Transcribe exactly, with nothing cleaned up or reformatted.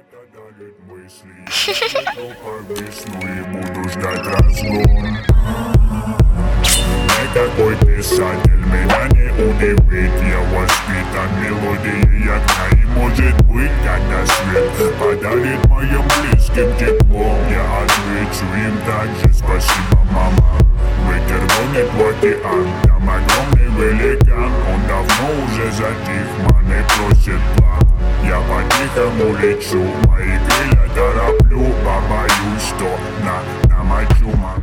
Дарит мысли, я метро повисну и буду ждать разгон. Никакой писатель меня не удивит. Я воспитан мелодией окна. И может быть, когда свет подарит моим близким тепло, я отвечу им также: спасибо, мама. Ветер гонит в океан, там огромный великан. Он давно уже затих, маны просит план. Я по-тихому лечу, мои крылья тороплю. Побоюсь, что на намочу, мама.